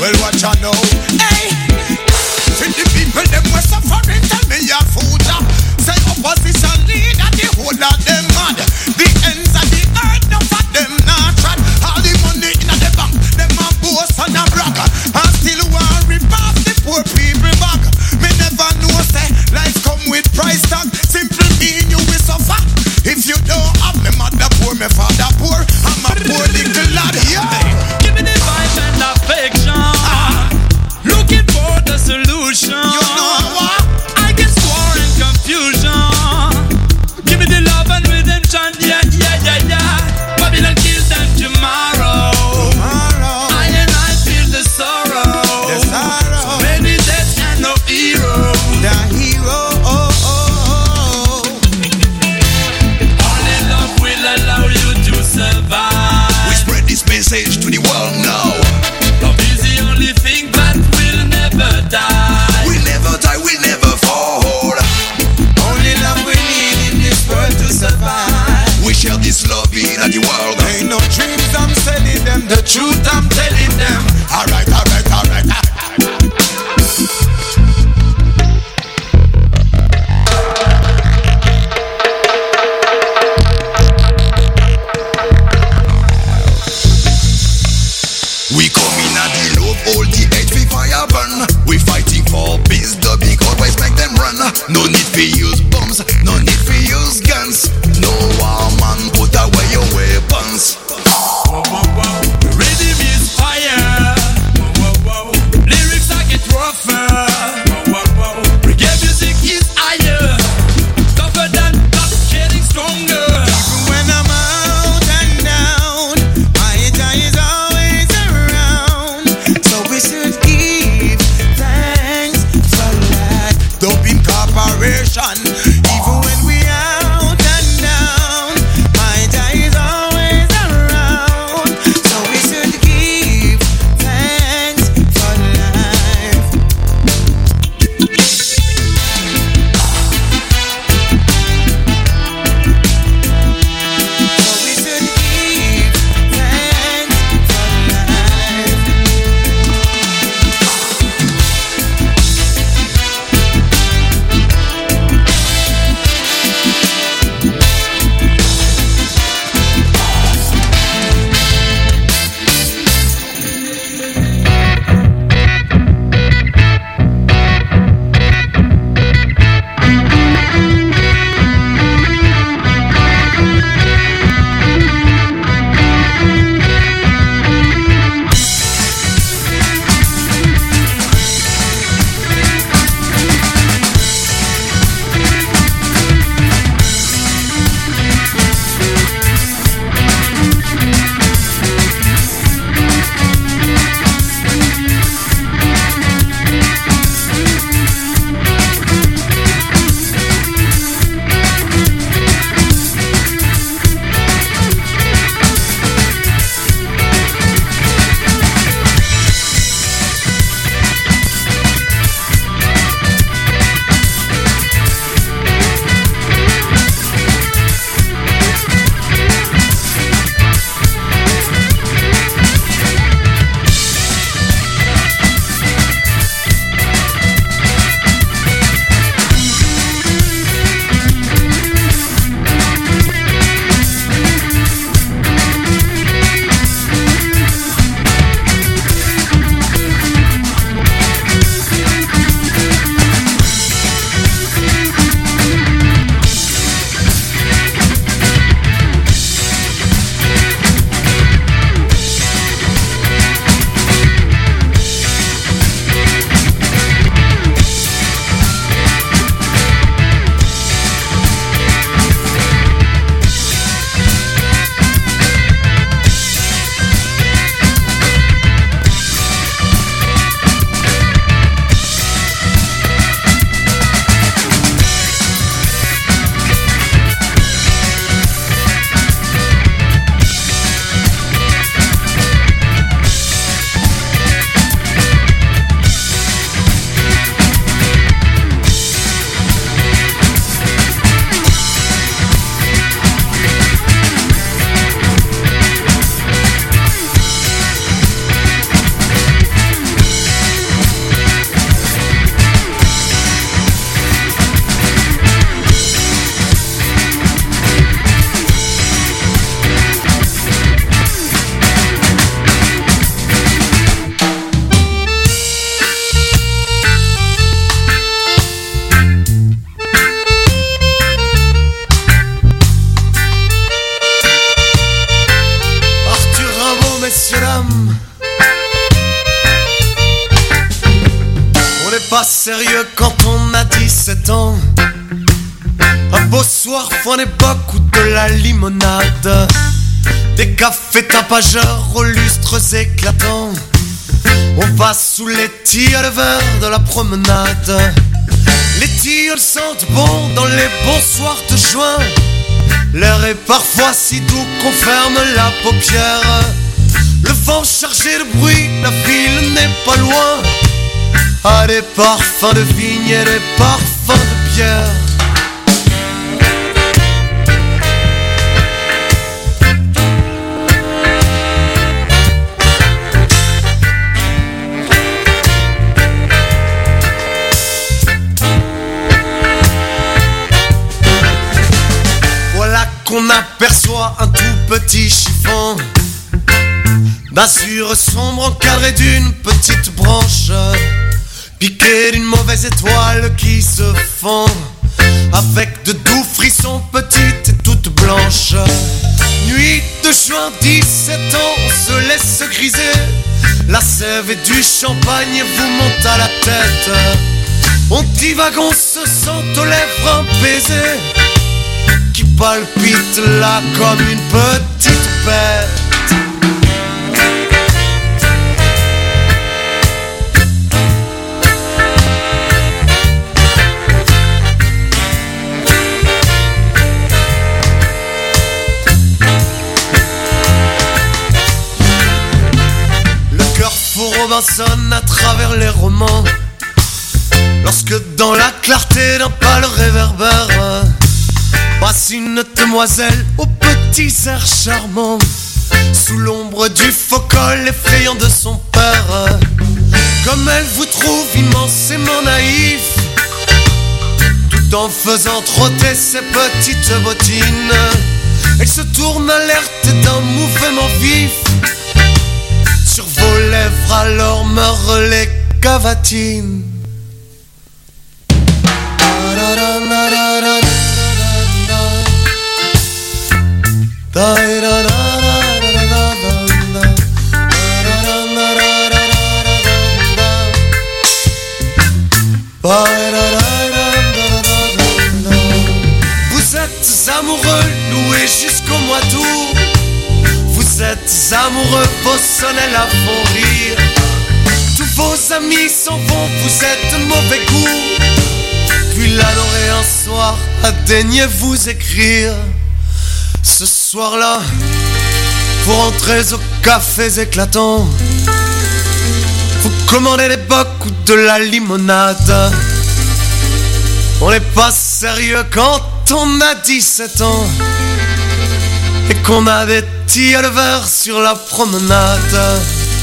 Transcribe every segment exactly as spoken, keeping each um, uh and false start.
Well, watch I know. Hey, see the people them were suffering. Tell me your food. Say opposition leader, the whole of them mad. The ends of the earth, none of them not trad. All the money in the bank, them a boast and a brag. And still want rip off the poor people back. Me never know say life come with price tag. Simple mean you will suffer. If you don't have me mother poor, me father poor. I'm a poor little lad. Yeah. Give me the vibe and affection. Ah. Looking for the solution. You know what? I get war and confusion. Give me the love and redemption. Yeah, yeah, yeah, yeah. Babylon kill them tomorrow. Tomorrow. I and I feel the sorrow. The sorrow. So many deaths and no hero. The hero. Oh, oh, oh. Only love will allow you to survive. We spread this message to the world now. Love is the only thing that will never die. We'll never die, we'll never fall. Only love we need in this world to survive. We share this love in the world. Ain't no dreams I'm selling them, the truth I'm telling them. Alright, alright, alright. We come in at the love, all the hate we fire burn. We fighting for peace, the big always make them run. No need for use bombs, no need for use guns. No war man, put away your weapons. Whoa, whoa, whoa. Rhythm is fire. Whoa, whoa, whoa. Lyrics I get rougher. Whoa, whoa, whoa. Reggae music is higher. Tougher than top, getting stronger. Even when I'm out and down, my joy is always around. So we should give thanks for that. Doping corporation. Even when we out and down, my joy is always around. So pas sérieux quand on a dix-sept ans. Un beau soir, fin d'époque ou de la limonade. Des cafés tapageurs aux lustres éclatants. On va sous les tilleuls verts de la promenade. Les tilleuls sentent bon dans les bons soirs de juin. L'air est parfois si doux qu'on ferme la paupière. Le vent chargé de bruit, la ville n'est pas loin. Ah, des parfums de vigne et des parfums de bière. Qu'on aperçoit un tout petit chiffon d'azur sombre encadré d'une petite branche, piqué d'une mauvaise étoile qui se fond avec de doux frissons petites et toutes blanches. Nuit de juin, dix-sept ans, on se laisse griser. La sève et du champagne vous montent à la tête. On divague, on se sent aux lèvres un baiser qui palpite là comme une petite bête. Le cœur fou Robinson à travers les romans, lorsque dans la clarté d'un pâle réverbère passe une demoiselle aux petits airs charmants, sous l'ombre du faux col effrayant de son père. Comme elle vous trouve immensément naïf, tout en faisant trotter ses petites bottines, elle se tourne alerte d'un mouvement vif. Sur vos lèvres alors meurent les cavatines. Vous êtes amoureux, loués jusqu'au mois d'août. Vous êtes amoureux, vos sonnets la font rire. Tous vos amis s'en vont, vous êtes de mauvais goût. Puis l'adorer un soir, a daigné vous écrire. Ce soir-là, vous rentrez aux cafés éclatants. Vous commandez des bocs ou de la limonade. On n'est pas sérieux quand on a dix-sept ans et qu'on a des tilleuls verts sur la promenade.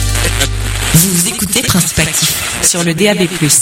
Vous écoutez Principe Actif sur le D A B plus.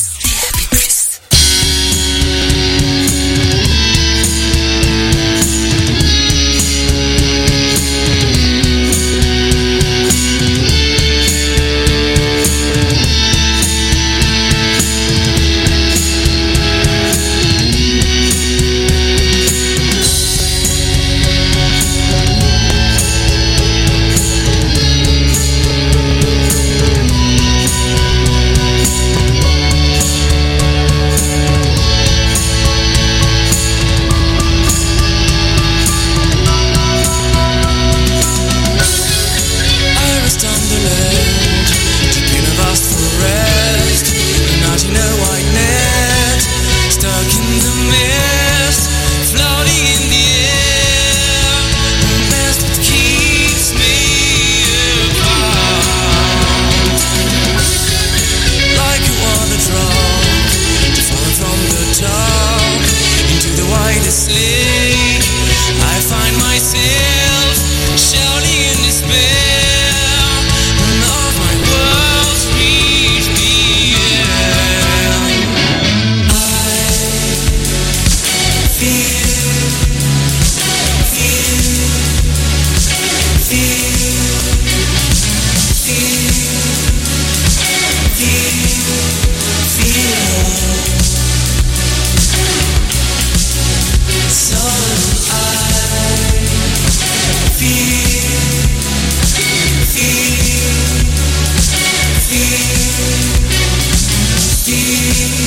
Feel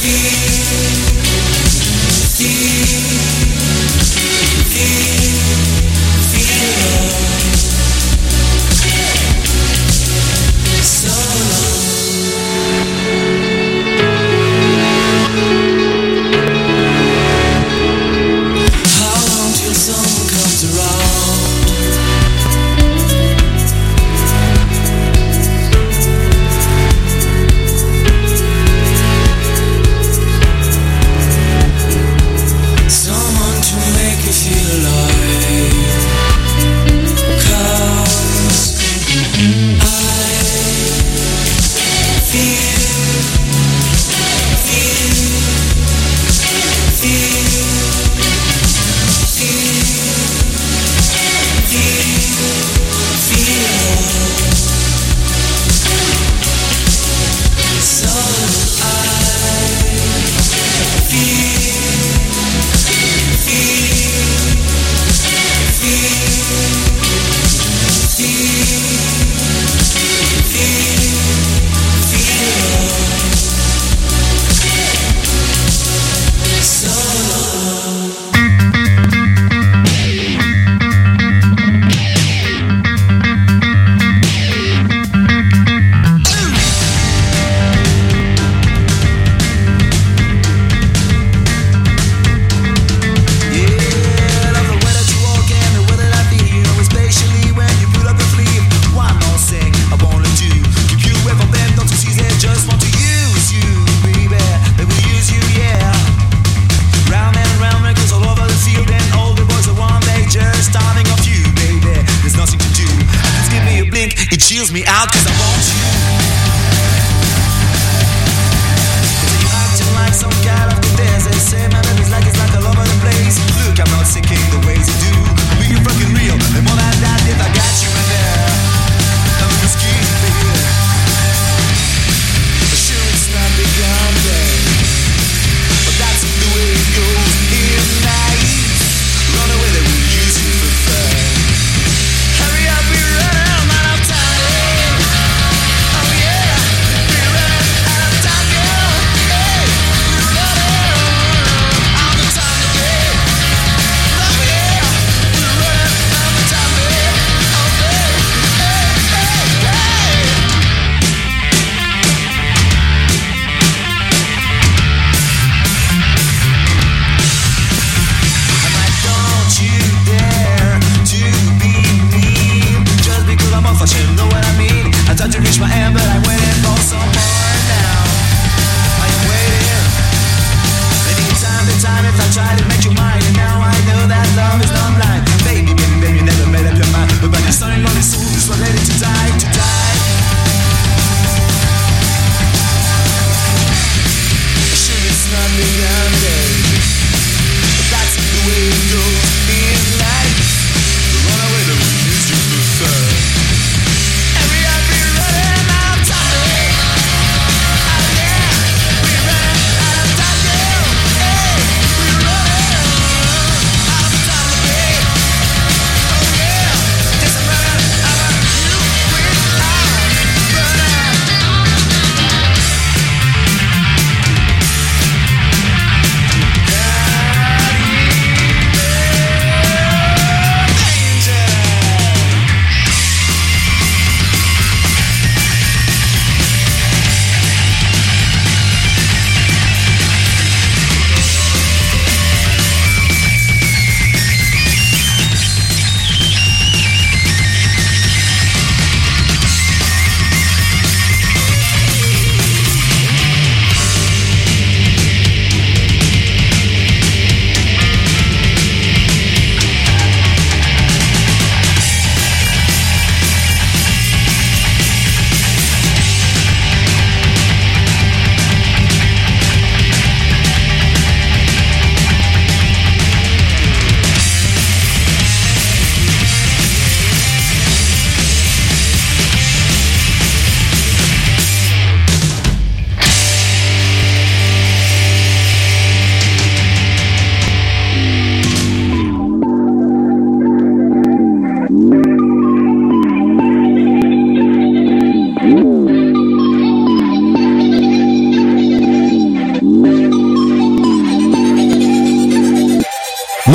Around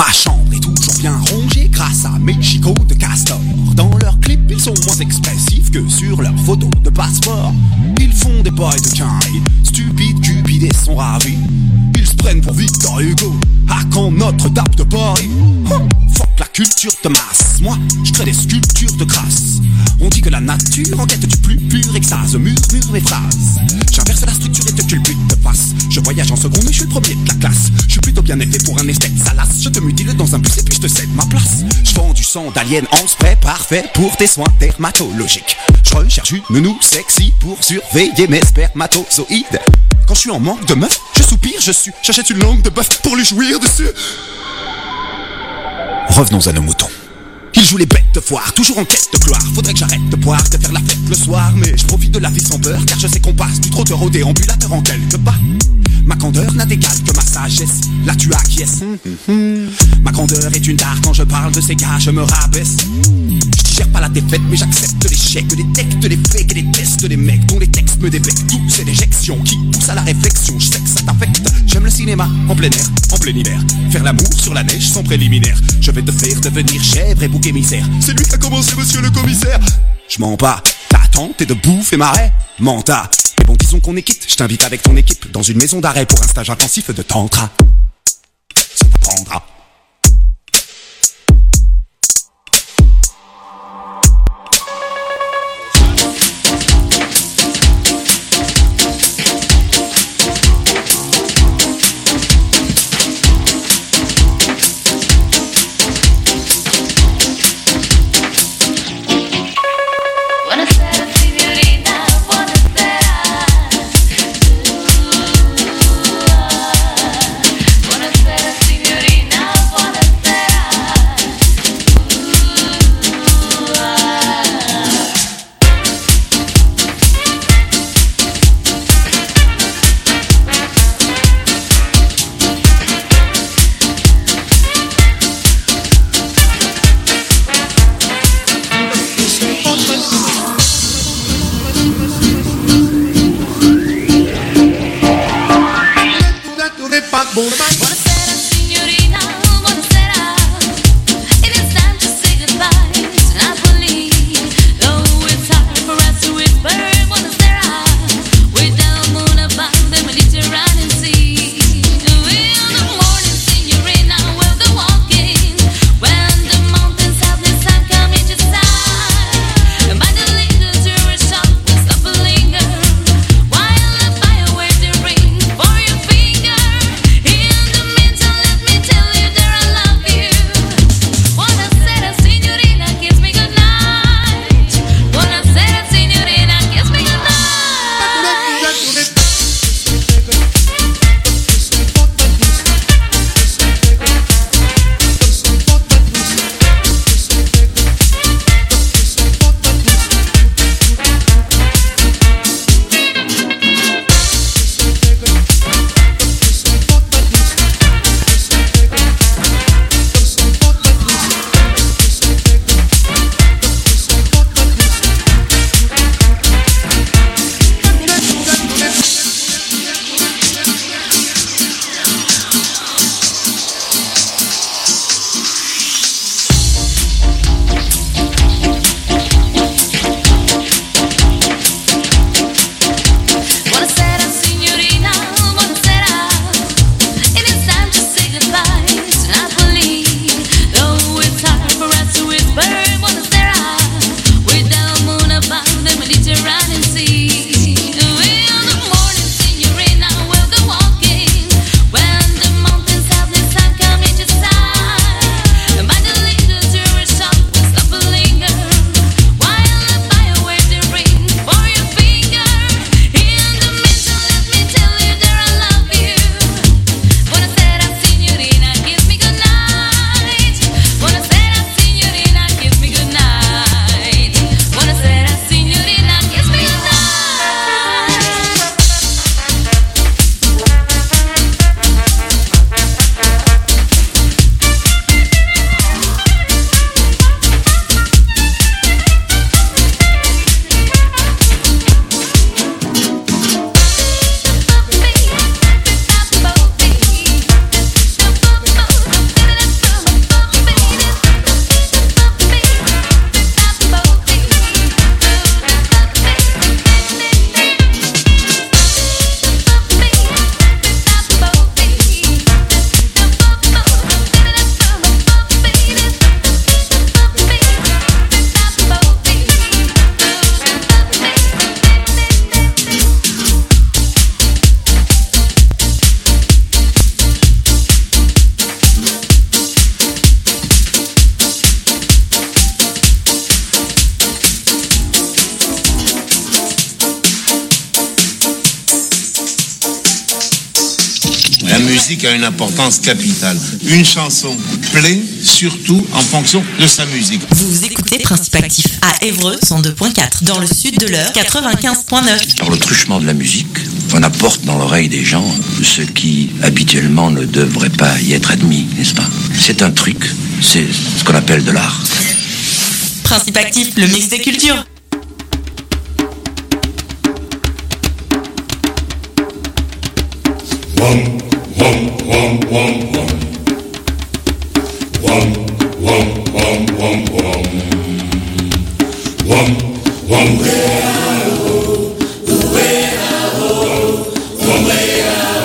Ma chambre est toujours bien rongée grâce à mes chicots de castor. Dans leurs clips, ils sont moins expressifs que sur leurs photos de passeport. Ils font des boys de quinri, stupides, cupides et sont ravis. Ils se prennent pour Victor Hugo, à quand notre tape de Paris. Oh, fuck la culture de masse, moi je crée des sculptures de grâce. On dit que la nature en quête du plus pur extase murmure mes phrases. J'inverse la structure et te culbute de face. Je voyage en seconde et je suis le premier de la classe. Je suis plutôt bien élevé pour un esthète salace. Je te mutile dans un bus et puis je te cède ma place. Je vends du sang d'alien en spray parfait pour tes soins dermatologiques. Je recherche une nounou sexy pour surveiller mes spermatozoïdes. Quand je suis en manque de meuf, je soupire, je suis. J'achète une langue de bœuf pour lui jouir dessus. Revenons à nos moutons. Ils jouent les bêtes de foire, toujours en quête de gloire. Faudrait que j'arrête de boire, de faire la fête le soir. Mais je profite de la vie sans peur, car je sais qu'on passe du trotteur au déambulateur en quelques pas. Ma candeur n'a d'égal que ma sagesse. Là tu acquiesces. Mmh, mmh. Ma grandeur est une dard, quand je parle de ces gars, je me rabaisse. Je digère pas la défaite, mais j'accepte l'échec. Détecte les fakes et les tests des mecs dont les textes me débectent. Tout c'est l'éjection qui pousse à la réflexion. Je sais que ça t'affecte. J'aime le cinéma en plein air, en plein hiver. Faire l'amour sur la neige sans préliminaire. Je vais te faire devenir chèvre et bouc émissaire. C'est lui qui a commencé, monsieur le commissaire. Je mens pas, ta tante est de bouffe et marais. Menta. Mais bon, disons qu'on est quitte. Je t'invite avec ton équipe dans une maison d'arrêt pour un stage intensif de tantra. Ça t'apprendra. In the La musique a une importance capitale. Une chanson plaît surtout en fonction de sa musique. Vous écoutez Principe Actif à Évreux cent deux point quatre, dans le sud de l'Eure quatre-vingt-quinze point neuf. Par le truchement de la musique, on apporte dans l'oreille des gens ce qui habituellement ne devrait pas y être admis, n'est-ce pas? C'est un truc, c'est ce qu'on appelle de l'art. Principe Actif, le mix des cultures. One, one, one, one, one. One, one, one, one, one. One, one, way I go, the way I go, one way I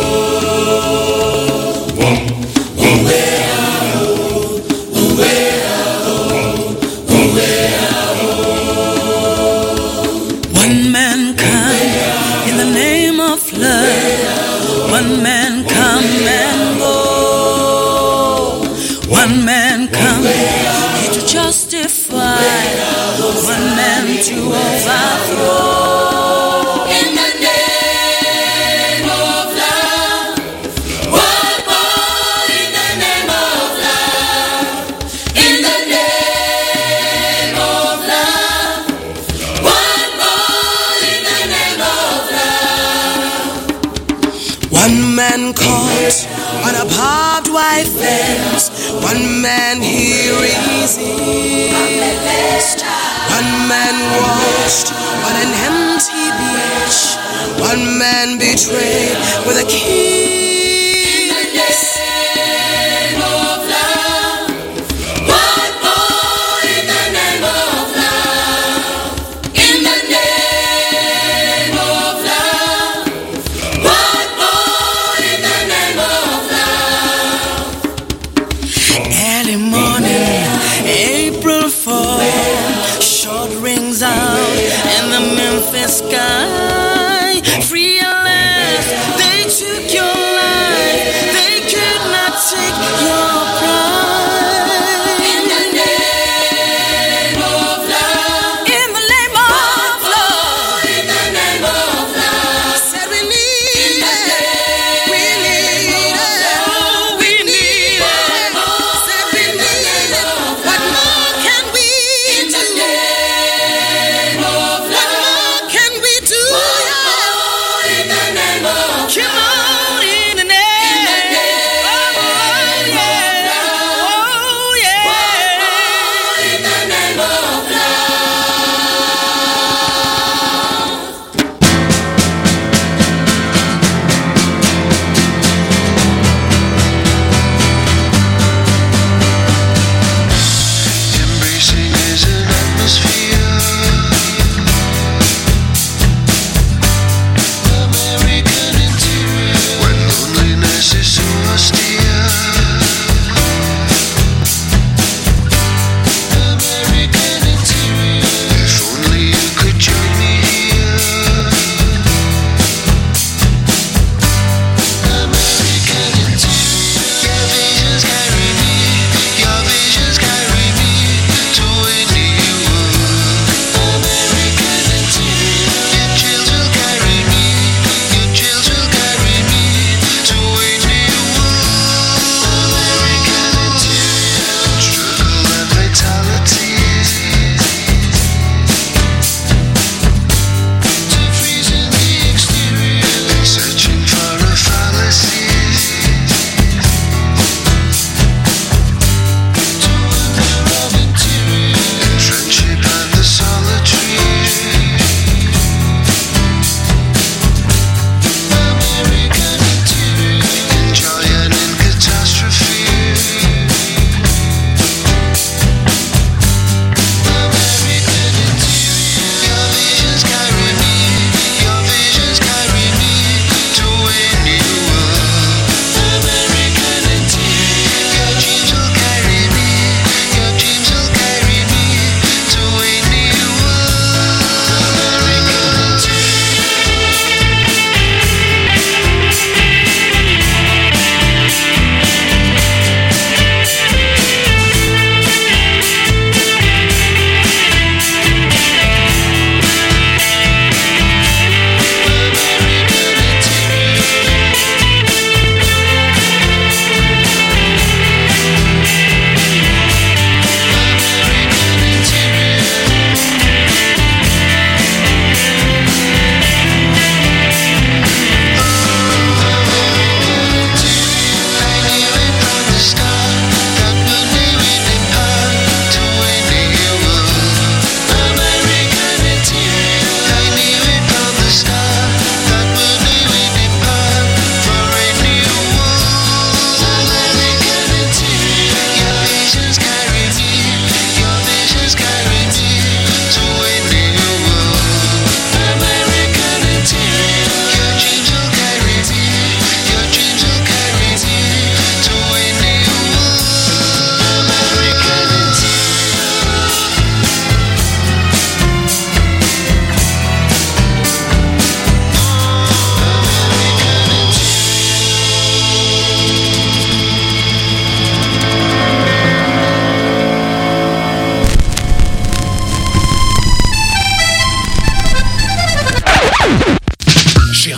go. One, one way I go, the way I go, one way I go. One man come in the name of love. One man come and go. One man come here to justify. One man to overthrow. In the name of love. One more in the name of love. In the name of love. One more in the name of love. One man caught on a barbed wire fence. One man he resisted. One man washed on an empty beach. One man betrayed with a kiss. In the name of love. One more in the name of love. In the name of love. One more in the name of love. Early morning, April fourth, short rings out in the Memphis sky. Free at last, they took your life.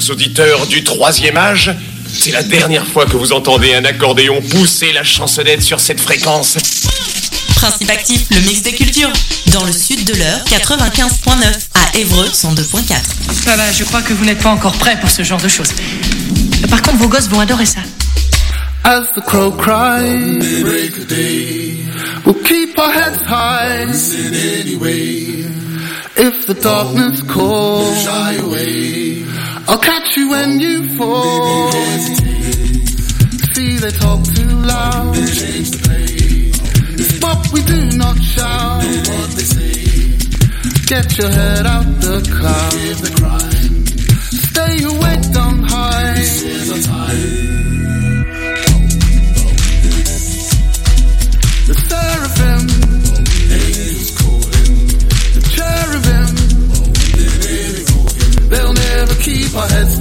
chers auditeurs du troisième âge, c'est la dernière fois que vous entendez un accordéon pousser la chansonnette sur cette fréquence. Principe actif, le mix des cultures. Dans le sud de l'heure, quatre-vingt-quinze point neuf. À Évreux, cent deux point quatre. Bah bah, je crois que vous n'êtes pas encore prêts pour ce genre de choses. Par contre, vos gosses vont adorer ça. As the crow cries, break a day. We'll keep our heads high, listen anyway. If the darkness calls, shy away. I'll catch you when you fall. See, they talk too loud, they change the pace. But we do not shout what they say. Get your head out the cloud. Give the crime. Stay awake, don't hide. This is our time. The seraphim, angels calling. The cherubim, they'll never keep our heads